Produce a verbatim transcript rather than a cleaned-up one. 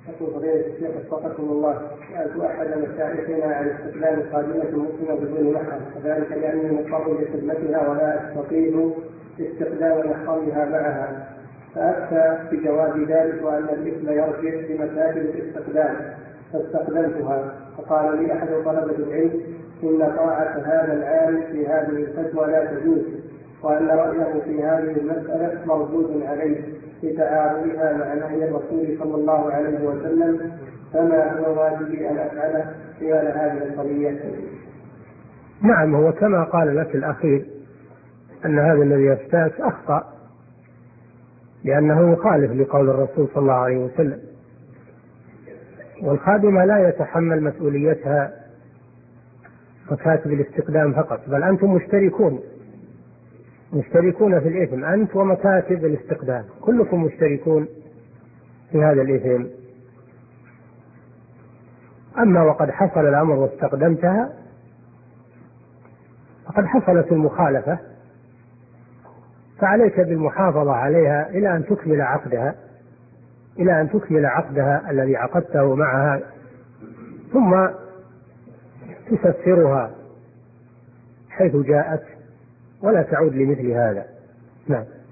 يقول فضيلة الشيخ وفقكم الله، سألت أحد مشايخنا عن استخدام خادمة مسلمة بدون محرم، وذلك لأني مضطر لخدمتها ولا أستطيع استخدام محرمها معها، فأفتى بجواز ذلك وأن الإثم يرجع لمكاتب الاستخدام، فاستخدمتها فقال لي أحد طلبة العلم إن طاعة هذا العالم في هذه الفتوى لا تجوز، وأن رأيه في هذه المسألة مردود عليه لتعارضها مع نهي الرسول صلى الله عليه وسلم، فما هو واجبي أن أفعله خلال هذه القضية؟ نعم، هو كما قال لك الأخير أن هذا الذي يفتاك أخطأ، لأنه يخالف لقول الرسول صلى الله عليه وسلم، والخادمة لا يتحمل مسؤوليتها مكاتب الاستخدام فقط، بل أنتم مشتركون مشتركون في الإثم، أنت ومكاتب الاستخدام كلكم مشتركون في هذا الإثم. أما وقد حصل الأمر واستخدمتها فقد حصلت المخالفة، فعليك بالمحافظة عليها إلى أن تكمل عقدها إلى أن تكمل عقدها الذي عقدته معها، ثم تسفرها حيث جاءت ولا تعود لمثل هذا. نعم.